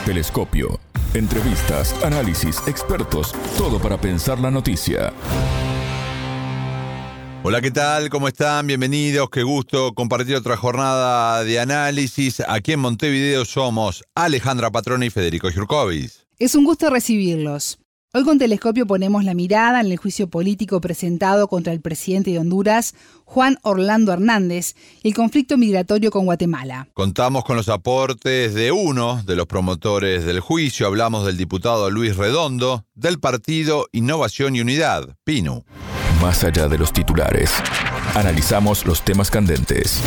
Telescopio. Entrevistas, análisis, expertos, todo para pensar la noticia. Hola, ¿qué tal? ¿Cómo están? Bienvenidos. Qué gusto compartir otra jornada de análisis. Aquí en Montevideo somos Alejandra Patrone y Federico Jurkovic. Es un gusto recibirlos. Hoy con Telescopio ponemos la mirada en el juicio político presentado contra el presidente de Honduras, Juan Orlando Hernández, y el conflicto migratorio con Guatemala. Contamos con los aportes de uno de los promotores del juicio. Hablamos del diputado Luis Redondo, del partido Innovación y Unidad, PINU. Más allá de los titulares, analizamos los temas candentes.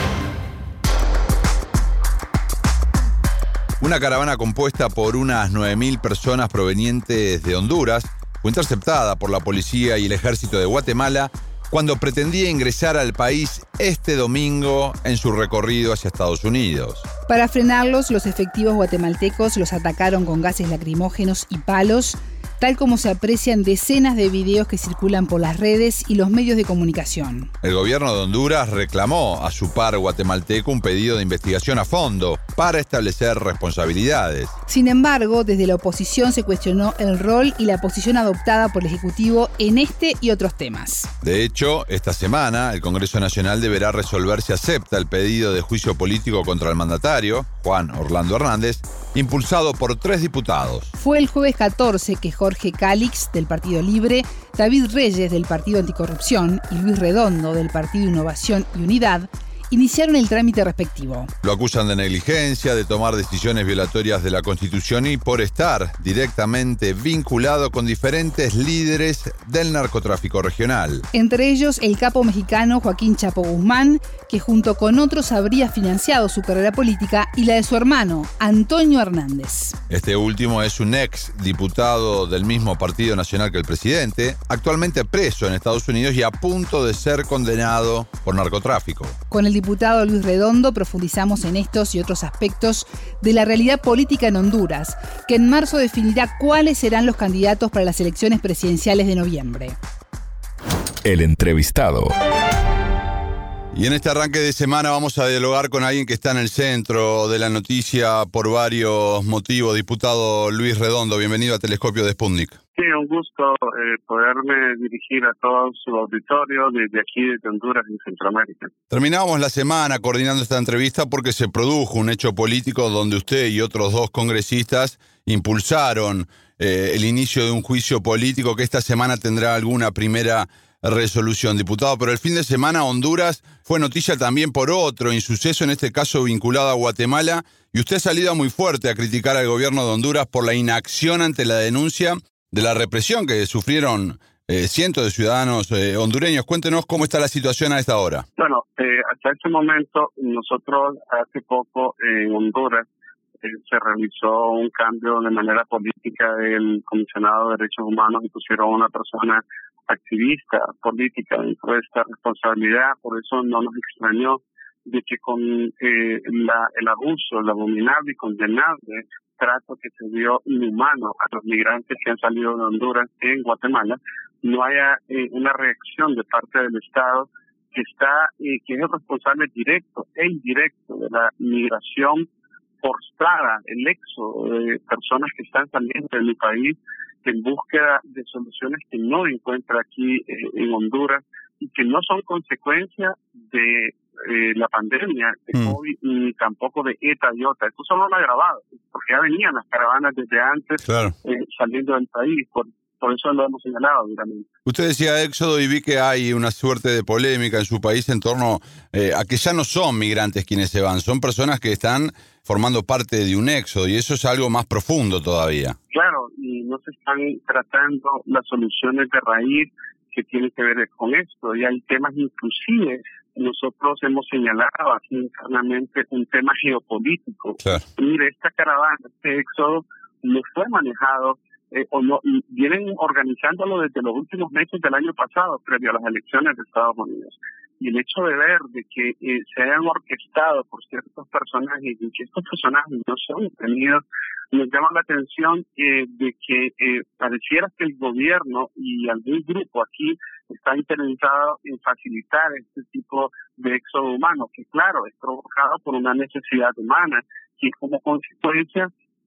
Una caravana compuesta por unas 9.000 personas provenientes de Honduras fue interceptada por la policía y el ejército de Guatemala cuando pretendía ingresar al país este domingo en su recorrido hacia Estados Unidos. Para frenarlos, los efectivos guatemaltecos los atacaron con gases lacrimógenos y palos, tal como se aprecian decenas de videos que circulan por las redes y los medios de comunicación. El gobierno de Honduras reclamó a su par guatemalteco un pedido de investigación a fondo para establecer responsabilidades. Sin embargo, desde la oposición se cuestionó el rol y la posición adoptada por el Ejecutivo en este y otros temas. De hecho, esta semana el Congreso Nacional deberá resolver si acepta el pedido de juicio político contra el mandatario, Juan Orlando Hernández, impulsado por 3 diputados. Fue el jueves 14 que Jorge Calix, del Partido Libre, David Reyes, del Partido Anticorrupción, y Luis Redondo, del Partido Innovación y Unidad, iniciaron el trámite respectivo. Lo acusan de negligencia, de tomar decisiones violatorias de la Constitución y por estar directamente vinculado con diferentes líderes del narcotráfico regional. Entre ellos, el capo mexicano Joaquín Chapo Guzmán, que junto con otros habría financiado su carrera política, y la de su hermano, Antonio Hernández. Este último es un ex diputado del mismo partido nacional que el presidente, actualmente preso en Estados Unidos y a punto de ser condenado por narcotráfico. Con el diputado Luis Redondo profundizamos en estos y otros aspectos de la realidad política en Honduras, que en marzo definirá cuáles serán los candidatos para las elecciones presidenciales de noviembre. El entrevistado. Y en este arranque de semana vamos a dialogar con alguien que está en el centro de la noticia por varios motivos. Diputado Luis Redondo, bienvenido a Telescopio de Sputnik. Sí, un gusto poderme dirigir a todo su auditorio desde aquí, desde Honduras, en Centroamérica. Terminábamos la semana coordinando esta entrevista porque se produjo un hecho político donde usted y otros 2 congresistas impulsaron el inicio de un juicio político que esta semana tendrá alguna primera resolución, diputado. Pero el fin de semana Honduras fue noticia también por otro insuceso, en este caso vinculado a Guatemala, y usted ha salido muy fuerte a criticar al gobierno de Honduras por la inacción ante la denuncia de la represión que sufrieron cientos de ciudadanos hondureños. Cuéntenos cómo está la situación a esta hora. Bueno, hasta este momento, nosotros hace poco en Honduras se realizó un cambio de manera política del comisionado de derechos humanos y pusieron a una persona activista política dentro de esta responsabilidad. Por eso no nos extrañó de que con el abuso, el abominable y condenable trato que se dio inhumano a los migrantes que han salido de Honduras en Guatemala, no haya una reacción de parte del Estado que es el responsable directo e indirecto de la migración forzada, el éxodo de personas que están saliendo de mi país en búsqueda de soluciones que no encuentra aquí en Honduras y que no son consecuencia de la pandemia de COVID ni tampoco de ETA y OTA. Esto solo lo ha agravado, porque ya venían las caravanas desde antes, claro, saliendo del país. Por eso lo hemos señalado duramente. Usted decía éxodo y vi que hay una suerte de polémica en su país en torno a que ya no son migrantes quienes se van, son personas que están formando parte de un éxodo, y eso es algo más profundo todavía. Claro, y no se están tratando las soluciones de raíz que tienen que ver con esto, y hay temas inclusive. Nosotros hemos señalado aquí internamente un tema geopolítico. Claro. Mire, esta caravana, este éxodo, no fue manejado o no, vienen organizándolo desde los últimos meses del año pasado, previo a las elecciones de Estados Unidos. Y el hecho de ver de que se hayan orquestado por ciertos personajes y que estos personajes no son detenidos, nos llama la atención de que pareciera que el gobierno y algún grupo aquí está interesado en facilitar este tipo de éxodo humano, que claro, es provocado por una necesidad humana, que como consecuencia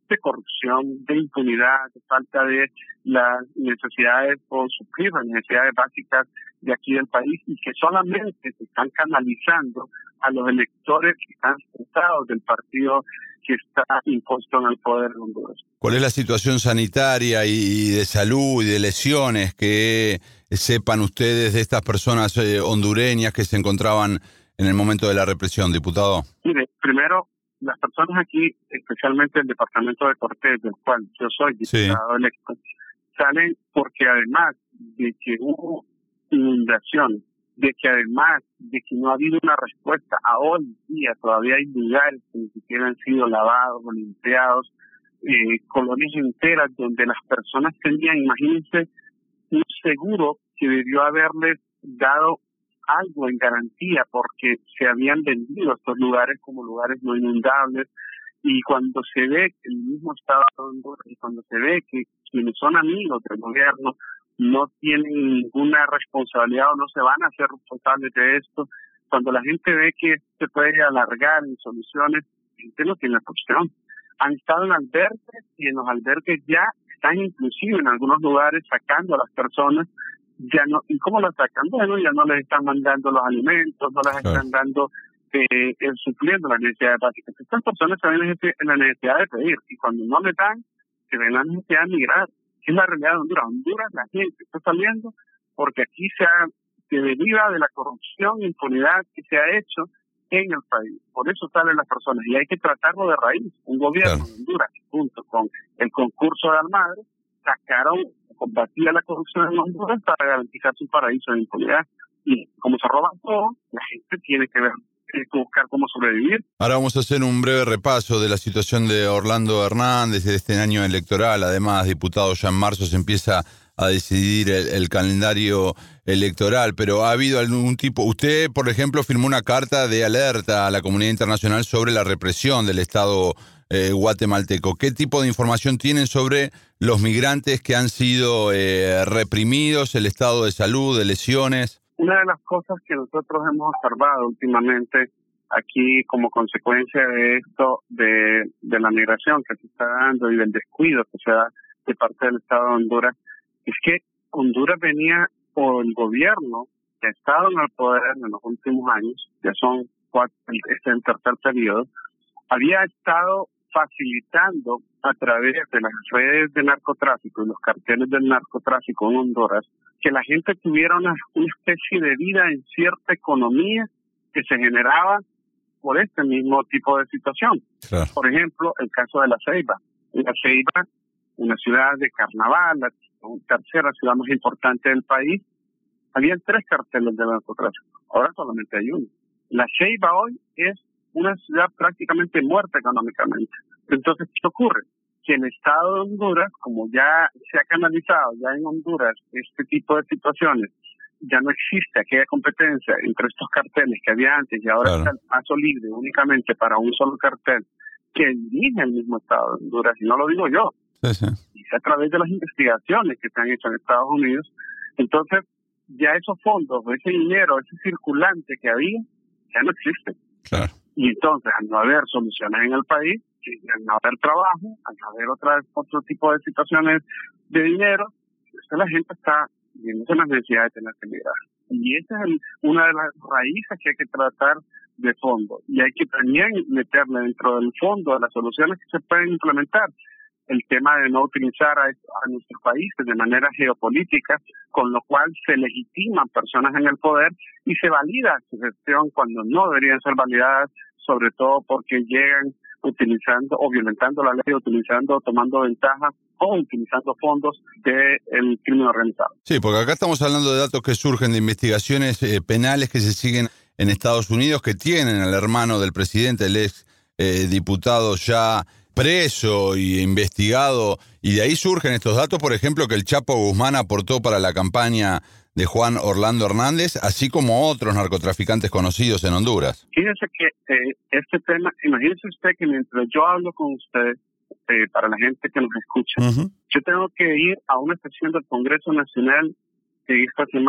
de corrupción, de impunidad, de falta de las necesidades o suplir las necesidades básicas de aquí del país, y que solamente se están canalizando a los electores que están sentados del partido que está impuesto en el poder en Honduras. ¿Cuál es la situación sanitaria y de salud y de lesiones que sepan ustedes de estas personas hondureñas que se encontraban en el momento de la represión, diputado? Mire, primero, las personas aquí, especialmente el departamento de Cortés, del cual yo soy diputado electo, salen porque además de que hubo inundación, de que además de que no ha habido una respuesta, a hoy día todavía hay lugares que ni siquiera han sido lavados o limpiados, colonias enteras donde las personas tenían, imagínense, un seguro que debió haberles dado algo en garantía porque se habían vendido estos lugares como lugares no inundables, y cuando se ve que el mismo Estado de Honduras y cuando se ve que quienes son amigos del gobierno no tienen ninguna responsabilidad o no se van a hacer responsables de esto, cuando la gente ve que se puede alargar en soluciones, la gente no tiene opción. Han estado en albergues y en los albergues ya están inclusive en algunos lugares sacando a las personas, ya no, ¿y cómo las sacan? Bueno, ya no les están mandando los alimentos, no les están dando, supliendo las necesidades básicas. Estas personas se ven en la necesidad de pedir, y cuando no les dan, se ven la necesidad de migrar. Es la realidad de Honduras. Honduras, la gente está saliendo porque aquí se deriva de la corrupción e impunidad que se ha hecho en el país. Por eso salen las personas, y hay que tratarlo de raíz. Un gobierno de Honduras, junto con el concurso de Almagro, combatía la corrupción en Honduras para garantizar su paraíso de impunidad. Y como se roban todo, la gente tiene que buscar cómo sobrevivir. Ahora vamos a hacer un breve repaso de la situación de Orlando Hernández de este año electoral. Además, diputado, ya en marzo se empieza a decidir el calendario electoral, pero ha habido algún tipo... Usted, por ejemplo, firmó una carta de alerta a la comunidad internacional sobre la represión del Estado guatemalteco. ¿Qué tipo de información tienen sobre los migrantes que han sido reprimidos, el estado de salud, de lesiones? Una de las cosas que nosotros hemos observado últimamente aquí como consecuencia de esto, de la migración que se está dando y del descuido que se da de parte del Estado de Honduras, es que Honduras venía, o el gobierno que ha estado en el poder en los últimos años, ya son 4, este es el tercer periodo, había estado facilitando a través de las redes de narcotráfico y los carteles del narcotráfico en Honduras que la gente tuviera una especie de vida en cierta economía que se generaba por este mismo tipo de situación. Claro. Por ejemplo, el caso de La Ceiba. La Ceiba, una ciudad de carnaval, la tercera ciudad más importante del país, habían 3 carteles de narcotráfico. Ahora solamente hay uno. La Ceiba hoy es una ciudad prácticamente muerta económicamente. Entonces, ¿qué ocurre? Que el Estado de Honduras, como ya se ha canalizado ya en Honduras este tipo de situaciones, ya no existe aquella competencia entre estos carteles que había antes, y ahora está el paso libre únicamente para un solo cartel que dirige el mismo Estado de Honduras, y no lo digo yo, y a través de las investigaciones que se han hecho en Estados Unidos. Entonces, ya esos fondos, ese dinero, ese circulante que había, ya no existe. Claro. Y entonces, al no haber soluciones en el país, al no haber trabajo, al no haber otro tipo de situaciones de dinero, pues la gente está viendo las necesidades de tener que migrar. Y esa es una de las raíces que hay que tratar de fondo. Y hay que también meterle dentro del fondo de las soluciones que se pueden implementar el tema de no utilizar a nuestros países de manera geopolítica, con lo cual se legitiman personas en el poder y se valida su gestión cuando no deberían ser validadas, sobre todo porque llegan utilizando o violentando la ley, tomando ventaja o utilizando fondos del crimen organizado. Sí, porque acá estamos hablando de datos que surgen de investigaciones penales que se siguen en Estados Unidos, que tienen al hermano del presidente, el ex diputado ya preso y investigado, y de ahí surgen estos datos, por ejemplo, que el Chapo Guzmán aportó para la campaña de Juan Orlando Hernández, así como otros narcotraficantes conocidos en Honduras. Fíjense que este tema, imagínese usted que mientras yo hablo con usted, para la gente que nos escucha, yo tengo que ir a una sesión del Congreso Nacional esta semana,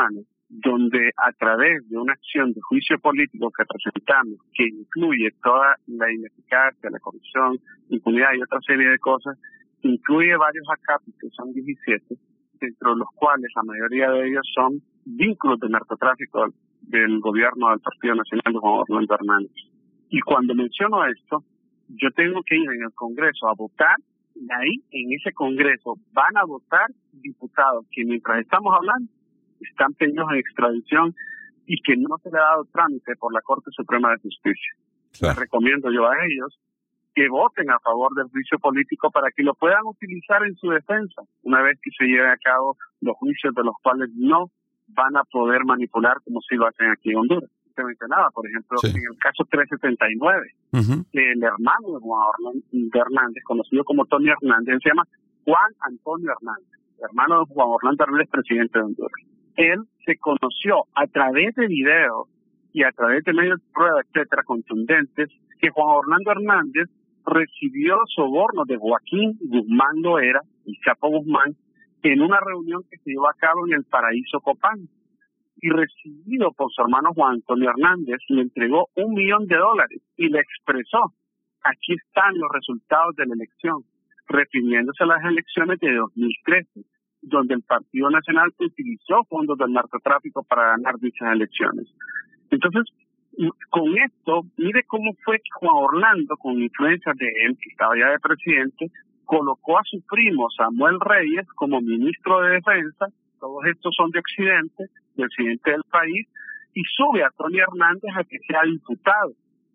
donde a través de una acción de juicio político que presentamos, que incluye toda la ineficacia, la corrupción, impunidad y otra serie de cosas, incluye varios acápitos, son 17, dentro de los cuales la mayoría de ellos son vínculos de narcotráfico del gobierno del Partido Nacional de Juan Orlando Hernández. Y cuando menciono esto, yo tengo que ir en el Congreso a votar, y ahí en ese Congreso van a votar diputados que mientras estamos hablando están pedidos en extradición y que no se le ha dado trámite por la Corte Suprema de Justicia. Les recomiendo yo a ellos que voten a favor del juicio político para que lo puedan utilizar en su defensa una vez que se lleven a cabo los juicios de los cuales no van a poder manipular como si lo hacen aquí en Honduras. Se mencionaba, por ejemplo, en el caso 379, el hermano de Juan Orlando Hernández, conocido como Tony Hernández, se llama Juan Antonio Hernández, hermano de Juan Orlando Hernández, presidente de Honduras. Él se conoció a través de videos y a través de medios de prueba, etcétera, contundentes, que Juan Orlando Hernández recibió sobornos de Joaquín Guzmán Loera, el Chapo Guzmán, en una reunión que se llevó a cabo en el Paraíso Copán. Y recibido por su hermano Juan Antonio Hernández, le entregó $1 millón y le expresó: aquí están los resultados de la elección, refiriéndose a las elecciones de 2013, donde el Partido Nacional utilizó fondos del narcotráfico para ganar dichas elecciones. Entonces, con esto, mire cómo fue que Juan Orlando, con influencia de él, que estaba ya de presidente, colocó a su primo Samuel Reyes como ministro de Defensa. Todos estos son de Occidente, del occidente del país, y sube a Tony Hernández a que sea diputado.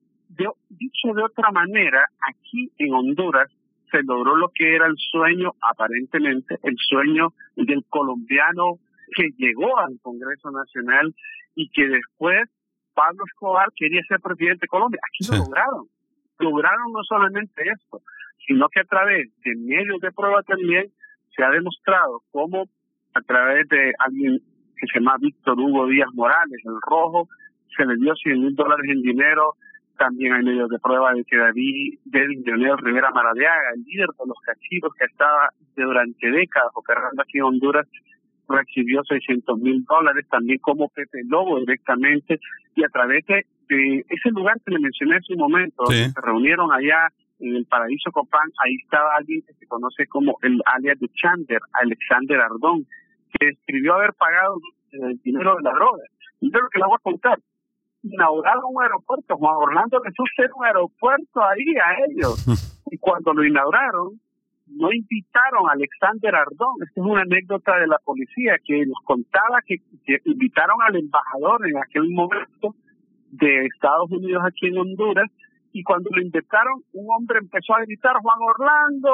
Dicho de otra manera, aquí en Honduras se logró lo que era el sueño, aparentemente, el sueño del colombiano que llegó al Congreso Nacional y que después Pablo Escobar quería ser presidente de Colombia. Aquí lo lograron. Lograron no solamente esto, sino que a través de medios de prueba también se ha demostrado cómo a través de alguien que se llama Víctor Hugo Díaz Morales, el Rojo, se le dio $100,000 en dinero. También hay medios de prueba de que David Leonel Rivera Maradiaga, el líder de los cachitos que estaba durante décadas operando aquí en Honduras, recibió $600,000, también como Pepe Lobo directamente, y a través de ese lugar que le mencioné hace un momento, donde se reunieron allá en el Paraíso Copán, ahí estaba alguien que se conoce como el alias de Chander, Alexander Ardón, que escribió haber pagado el dinero de la droga. Y yo lo que le voy a contar: inauguraron un aeropuerto, Juan Orlando les hizo un aeropuerto ahí a ellos, y cuando lo inauguraron no invitaron a Alexander Ardón. Esta es una anécdota de la policía que nos contaba que invitaron al embajador en aquel momento de Estados Unidos aquí en Honduras, y cuando lo invitaron, un hombre empezó a gritar: Juan Orlando,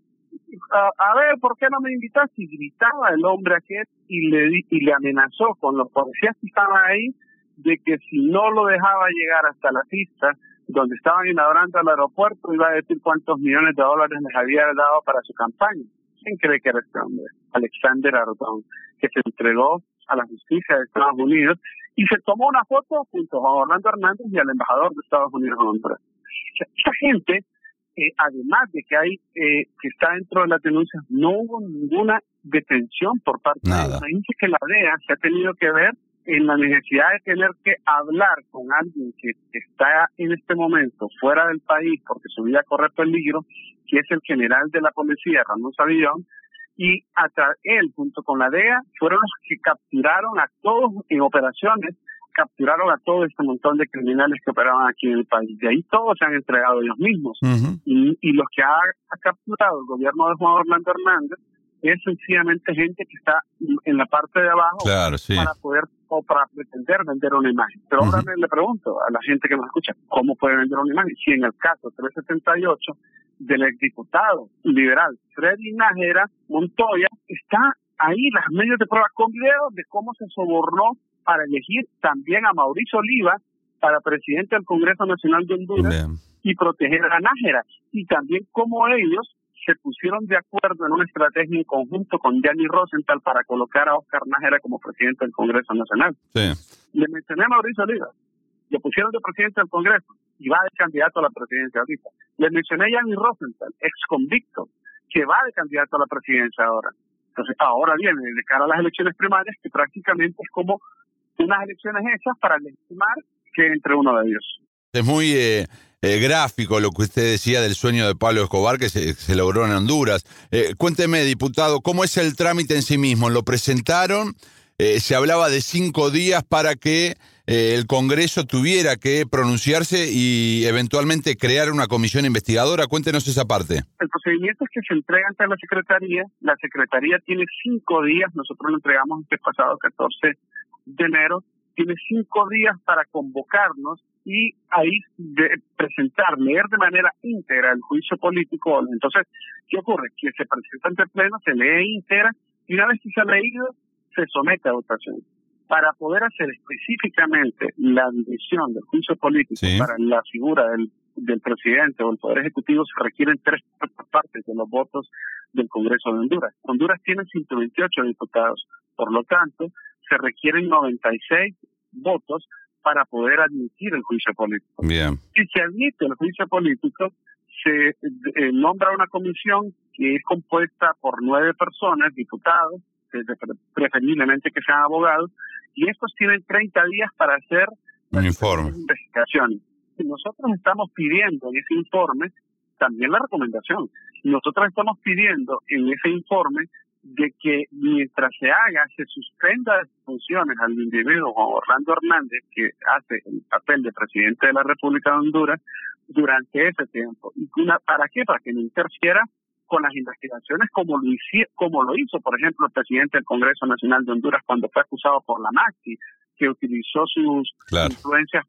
a ver, ¿por qué no me invitaste? Y gritaba el hombre aquel y le amenazó con los policías que estaban ahí de que si no lo dejaba llegar hasta la pista donde estaban inaugurando el aeropuerto, iba a decir cuántos millones de dólares les había dado para su campaña. ¿Quién cree que era este hombre? Alexander Ardón, que se entregó a la justicia de Estados Unidos y se tomó una foto junto a Juan Orlando Hernández y al embajador de Estados Unidos en Honduras. Esta gente, además de que hay que está dentro de las denuncias, no hubo ninguna detención por parte de ellos. Imagínense que la DEA se ha tenido que ver en la necesidad de tener que hablar con alguien que está en este momento fuera del país porque su vida corre peligro, que es el general de la policía, Ramón Savillón, y él junto con la DEA fueron los que capturaron a todos en operaciones, capturaron a todo este montón de criminales que operaban aquí en el país. De ahí todos se han entregado ellos mismos. Y los que ha capturado el gobierno de Juan Orlando Hernández es sencillamente gente que está en la parte de abajo para poder o para pretender vender una imagen. Pero ahora le pregunto a la gente que nos escucha, ¿cómo puede vender una imagen? Si en el caso 378 del exdiputado liberal Freddy Nájera Montoya, está ahí las medios de prueba con videos de cómo se sobornó para elegir también a Mauricio Oliva para presidente del Congreso Nacional de Honduras y proteger a Nájera, y también cómo ellos se pusieron de acuerdo en una estrategia en conjunto con Gianni Rosenthal para colocar a Oscar Nájera como presidente del Congreso Nacional. Le mencioné a Mauricio Oliva, lo pusieron de presidente del Congreso y va de candidato a la presidencia ahorita. Le mencioné a Gianni Rosenthal, ex convicto, que va de candidato a la presidencia ahora. Entonces, ahora viene de cara a las elecciones primarias, que prácticamente es como unas elecciones hechas para legitimar que entre uno de ellos. Es muy gráfico lo que usted decía del sueño de Pablo Escobar que se logró en Honduras. Cuénteme, diputado, ¿cómo es el trámite en sí mismo? ¿Lo presentaron? Se hablaba de 5 días para que el Congreso tuviera que pronunciarse y eventualmente crear una comisión investigadora. Cuéntenos esa parte. El procedimiento es que se entrega ante la Secretaría tiene 5 días, nosotros lo entregamos este pasado 14 de enero, tiene 5 días para convocarnos y ahí leer de manera íntegra el juicio político. Entonces, ¿qué ocurre? Que se presenta ante el Pleno, se lee íntegra y una vez que se ha leído, se somete a votación. Para poder hacer específicamente la división del juicio político para la figura del presidente o el Poder Ejecutivo, se requieren 3 partes de los votos del Congreso de Honduras. Honduras tiene 128 diputados, por lo tanto, se requieren 96 votos para poder admitir el juicio político. Bien. Si se admite el juicio político, se nombra una comisión que es compuesta por 9 personas, diputados, preferiblemente que sean abogados, y estos tienen 30 días para hacer un informe. Investigaciones. Nosotros estamos pidiendo en ese informe también la recomendación. Nosotros estamos pidiendo en ese informe de que mientras se suspenda las funciones al individuo Juan Orlando Hernández, que hace el papel de presidente de la República de Honduras, durante ese tiempo. ¿Y para qué? Para que no interfiera con las investigaciones como lo hizo, por ejemplo, el presidente del Congreso Nacional de Honduras cuando fue acusado por la MAXI, que utilizó sus influencias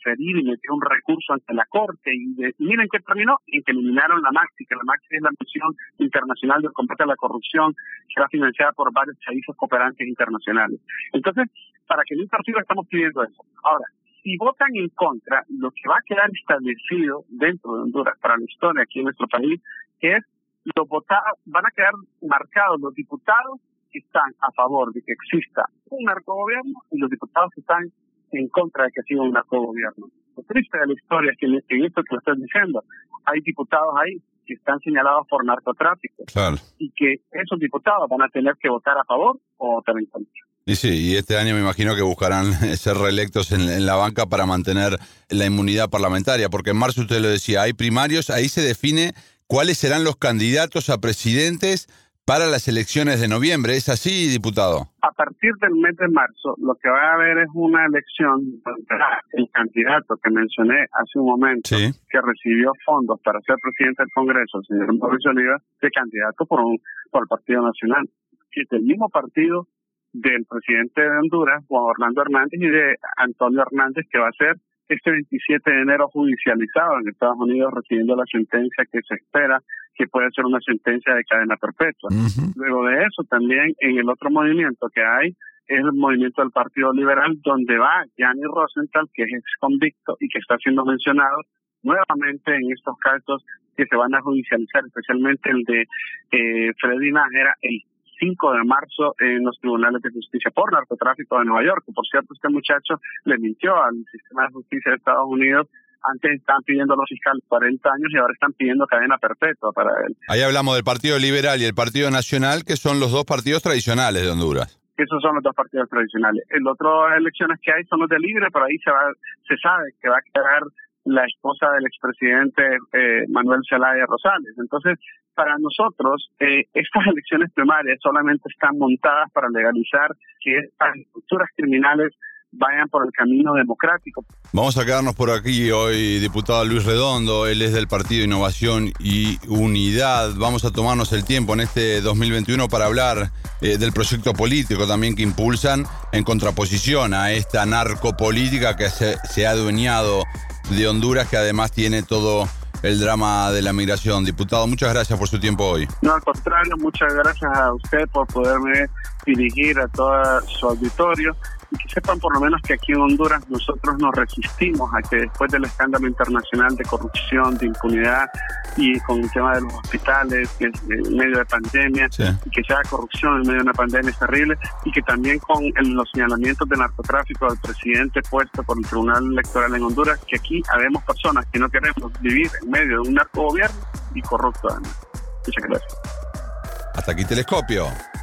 y metió un recurso ante la Corte y miren qué terminó, en que eliminaron la MAXI, que la MAXI es la Misión Internacional de Combate a la Corrupción, que era financiada por varios países cooperantes internacionales. Entonces, para que no interfiera, estamos pidiendo eso. Ahora, si votan en contra, lo que va a quedar establecido dentro de Honduras para la historia aquí en nuestro país es los votados, van a quedar marcados los diputados que están a favor de que exista un narcogobierno y los diputados que están en contra de que siga un narcogobierno. Lo triste de la historia es que en esto que lo estás diciendo, hay diputados ahí que están señalados por narcotráfico y que esos diputados van a tener que votar a favor o votar en contra. Y sí, y este año me imagino que buscarán ser reelectos en la banca para mantener la inmunidad parlamentaria, porque en marzo usted lo decía, hay primarios, ahí se define cuáles serán los candidatos a presidentes para las elecciones de noviembre. ¿Es así, diputado? A partir del mes de marzo, lo que va a haber es una elección contra el candidato que mencioné hace un momento, que recibió fondos para ser presidente del Congreso, el señor Mauricio Oliva, de candidato por el Partido Nacional, que es del mismo partido del presidente de Honduras, Juan Orlando Hernández, y de Antonio Hernández, que va a ser este 27 de enero judicializado en Estados Unidos, recibiendo la sentencia que se espera que puede ser una sentencia de cadena perpetua. Luego de eso, también en el otro movimiento que hay, es el movimiento del Partido Liberal, donde va Gianni Rosenthal, que es ex convicto y que está siendo mencionado nuevamente en estos casos que se van a judicializar, especialmente el de Freddy Nájera, el 5 de marzo en los tribunales de justicia por narcotráfico de Nueva York. Por cierto, este muchacho le mintió al sistema de justicia de Estados Unidos. Antes estaban pidiendo a los fiscales 40 años y ahora están pidiendo cadena perpetua para él. Ahí hablamos del Partido Liberal y el Partido Nacional, que son los dos partidos tradicionales de Honduras. Esos son los dos partidos tradicionales. El otro elecciones que hay son los de Libre, pero ahí se sabe que va a quedar la esposa del expresidente Manuel Zelaya Rosales. Entonces, para nosotros, estas elecciones primarias solamente están montadas para legalizar que estas estructuras criminales vayan por el camino democrático. Vamos a quedarnos por aquí hoy, diputado Luis Redondo. Él es del Partido Innovación y Unidad. Vamos a tomarnos el tiempo en este 2021 para hablar del proyecto político también que impulsan en contraposición a esta narcopolítica que se ha adueñado de Honduras, que además tiene todo el drama de la migración. Diputado, muchas gracias por su tiempo hoy. No, al contrario, muchas gracias a usted por poderme dirigir a todo su auditorio y que sepan por lo menos que aquí en Honduras nosotros nos resistimos a que después del escándalo internacional de corrupción, de impunidad y con el tema de los hospitales, que es en medio de pandemia, y que sea corrupción en medio de una pandemia es terrible, y que también con los señalamientos de narcotráfico del presidente puesto por el Tribunal Electoral en Honduras, que aquí habemos personas que no queremos vivir en medio de un narcogobierno y corrupto además. Muchas gracias. Hasta aquí Telescopio.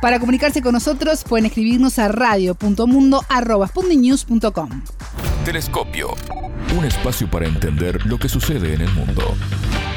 Para comunicarse con nosotros pueden escribirnos a radio.mundo@sputniknews.com. Telescopio. Un espacio para entender lo que sucede en el mundo.